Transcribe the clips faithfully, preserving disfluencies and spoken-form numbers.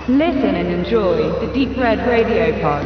Listen and enjoy the Deep Red Radio Pod.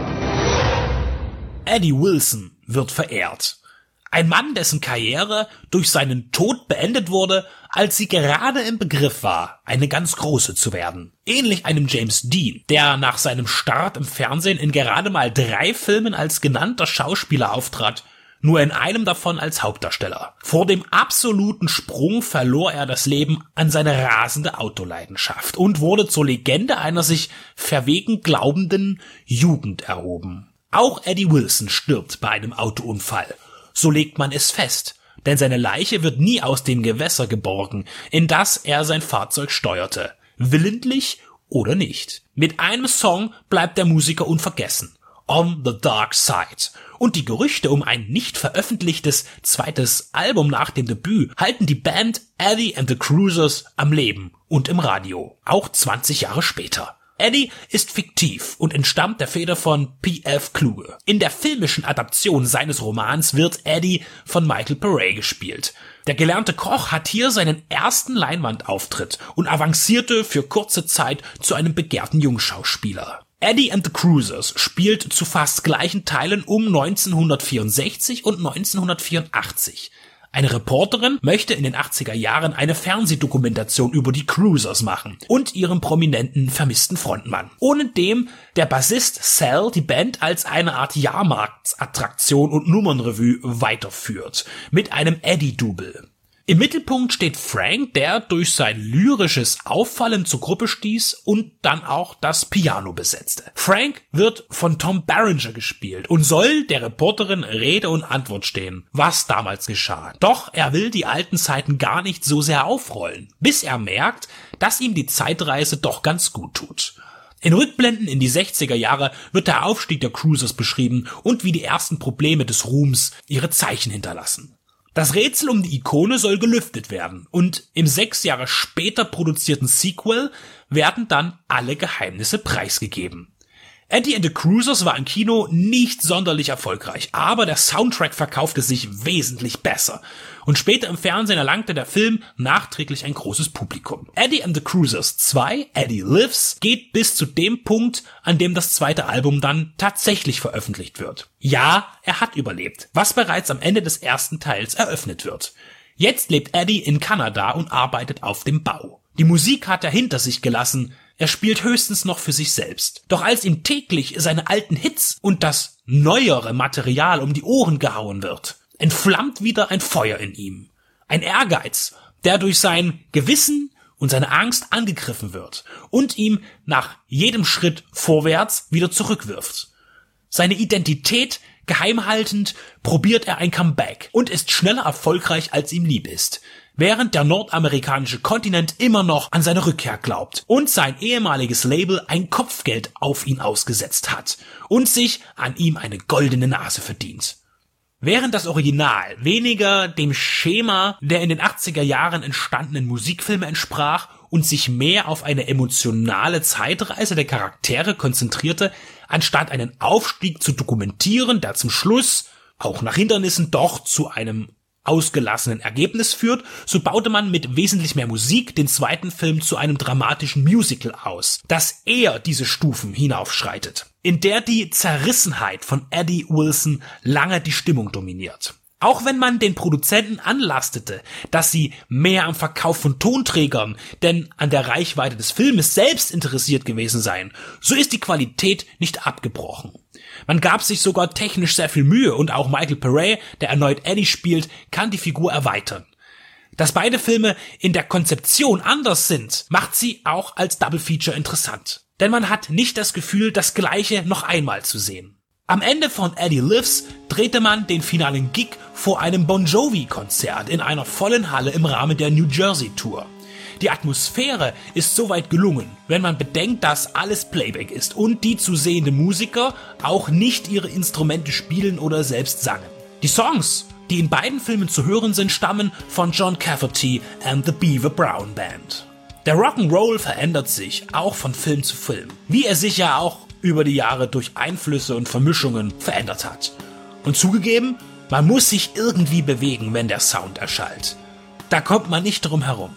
Eddie Wilson wird verehrt. Ein Mann, dessen Karriere durch seinen Tod beendet wurde, als sie gerade im Begriff war, eine ganz große zu werden. Ähnlich einem James Dean, der nach seinem Start im Fernsehen in gerade mal drei Filmen als genannter Schauspieler auftrat, nur in einem davon als Hauptdarsteller. Vor dem absoluten Sprung verlor er das Leben an seine rasende Autoleidenschaft und wurde zur Legende einer sich verwegen glaubenden Jugend erhoben. Auch Eddie Wilson stirbt bei einem Autounfall. So legt man es fest, denn seine Leiche wird nie aus dem Gewässer geborgen, in das er sein Fahrzeug steuerte, willentlich oder nicht. Mit einem Song bleibt der Musiker unvergessen, On the Dark Side. Und die Gerüchte um ein nicht veröffentlichtes zweites Album nach dem Debüt halten die Band Eddie and the Cruisers am Leben und im Radio, auch zwanzig Jahre später. Eddie ist fiktiv und entstammt der Feder von P F Kluge. In der filmischen Adaption seines Romans wird Eddie von Michael Paré gespielt. Der gelernte Koch hat hier seinen ersten Leinwandauftritt und avancierte für kurze Zeit zu einem begehrten Jungschauspieler. Eddie and the Cruisers spielt zu fast gleichen Teilen um neunzehnhundertvierundsechzig und neunzehnhundertvierundachtzig. Eine Reporterin möchte in den achtziger Jahren eine Fernsehdokumentation über die Cruisers machen und ihren prominenten vermissten Frontmann, ohne dem der Bassist Sal die Band als eine Art Jahrmarktsattraktion und Nummernrevue weiterführt, mit einem Eddie-Double. Im Mittelpunkt steht Frank, der durch sein lyrisches Auffallen zur Gruppe stieß und dann auch das Piano besetzte. Frank wird von Tom Berenger gespielt und soll der Reporterin Rede und Antwort stehen, was damals geschah. Doch er will die alten Zeiten gar nicht so sehr aufrollen, bis er merkt, dass ihm die Zeitreise doch ganz gut tut. In Rückblenden in die sechziger Jahre wird der Aufstieg der Cruisers beschrieben und wie die ersten Probleme des Ruhms ihre Zeichen hinterlassen. Das Rätsel um die Ikone soll gelüftet werden und im sechs Jahre später produzierten Sequel werden dann alle Geheimnisse preisgegeben. Eddie and the Cruisers war im Kino nicht sonderlich erfolgreich, aber der Soundtrack verkaufte sich wesentlich besser und später im Fernsehen erlangte der Film nachträglich ein großes Publikum. Eddie and the Cruisers zwei, Eddie Lives, geht bis zu dem Punkt, an dem das zweite Album dann tatsächlich veröffentlicht wird. Ja, er hat überlebt, was bereits am Ende des ersten Teils eröffnet wird. Jetzt lebt Eddie in Kanada und arbeitet auf dem Bau. Die Musik hat er hinter sich gelassen, er spielt höchstens noch für sich selbst. Doch als ihm täglich seine alten Hits und das neuere Material um die Ohren gehauen wird, entflammt wieder ein Feuer in ihm. Ein Ehrgeiz, der durch sein Gewissen und seine Angst angegriffen wird und ihm nach jedem Schritt vorwärts wieder zurückwirft. Seine Identität geheim haltend probiert er ein Comeback und ist schneller erfolgreich, als ihm lieb ist, während der nordamerikanische Kontinent immer noch an seine Rückkehr glaubt und sein ehemaliges Label ein Kopfgeld auf ihn ausgesetzt hat und sich an ihm eine goldene Nase verdient. Während das Original weniger dem Schema der in den achtziger Jahren entstandenen Musikfilme entsprach und sich mehr auf eine emotionale Zeitreise der Charaktere konzentrierte, anstatt einen Aufstieg zu dokumentieren, der zum Schluss, auch nach Hindernissen, doch zu einem ausgelassenen Ergebnis führt, so baute man mit wesentlich mehr Musik den zweiten Film zu einem dramatischen Musical aus, das eher diese Stufen hinaufschreitet, in der die Zerrissenheit von Eddie Wilson lange die Stimmung dominiert. Auch wenn man den Produzenten anlastete, dass sie mehr am Verkauf von Tonträgern, denn an der Reichweite des Filmes selbst interessiert gewesen seien, so ist die Qualität nicht abgebrochen. Man gab sich sogar technisch sehr viel Mühe und auch Michael Paré, der erneut Eddie spielt, kann die Figur erweitern. Dass beide Filme in der Konzeption anders sind, macht sie auch als Double Feature interessant. Denn man hat nicht das Gefühl, das Gleiche noch einmal zu sehen. Am Ende von Eddie Lives drehte man den finalen Gig vor einem Bon Jovi-Konzert in einer vollen Halle im Rahmen der New Jersey Tour. Die Atmosphäre ist soweit gelungen, wenn man bedenkt, dass alles Playback ist und die zu sehende Musiker auch nicht ihre Instrumente spielen oder selbst sangen. Die Songs, die in beiden Filmen zu hören sind, stammen von John Cafferty and the Beaver Brown Band. Der Rock'n'Roll verändert sich, auch von Film zu Film, wie er sich ja auch über die Jahre durch Einflüsse und Vermischungen verändert hat. Und zugegeben, man muss sich irgendwie bewegen, wenn der Sound erschallt. Da kommt man nicht drum herum.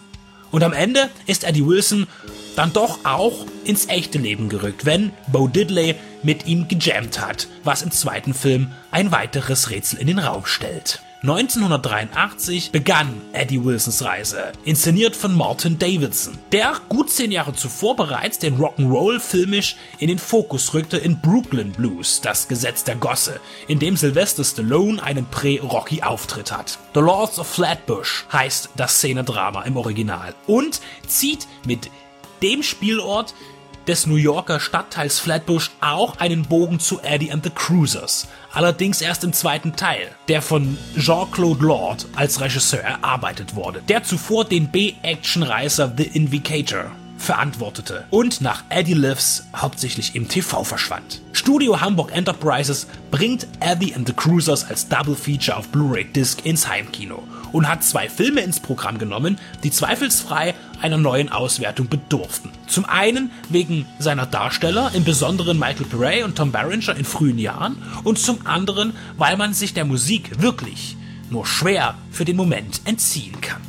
Und am Ende ist Eddie Wilson dann doch auch ins echte Leben gerückt, wenn Bo Diddley mit ihm gejammt hat, was im zweiten Film ein weiteres Rätsel in den Raum stellt. neunzehnhundertdreiundachtzig begann Eddie Wilsons Reise, inszeniert von Martin Davidson, der gut zehn Jahre zuvor bereits den Rock'n'Roll filmisch in den Fokus rückte in Brooklyn Blues, das Gesetz der Gosse, in dem Sylvester Stallone einen Prä-Rocky-Auftritt hat. The Lords of Flatbush heißt das Szenedrama im Original und zieht mit dem Spielort des New Yorker Stadtteils Flatbush auch einen Bogen zu Eddie and the Cruisers, allerdings erst im zweiten Teil, der von Jean-Claude Lord als Regisseur erarbeitet wurde, der zuvor den B-Action-Reißer The Invicator verantwortete und nach Eddie Lives hauptsächlich im T V verschwand. Studio Hamburg Enterprises bringt Eddie and the Cruisers als Double Feature auf Blu-ray-Disc ins Heimkino und hat zwei Filme ins Programm genommen, die zweifelsfrei einer neuen Auswertung bedurften. Zum einen wegen seiner Darsteller, im Besonderen Michael Pare und Tom Berenger in frühen Jahren, und zum anderen, weil man sich der Musik wirklich nur schwer für den Moment entziehen kann.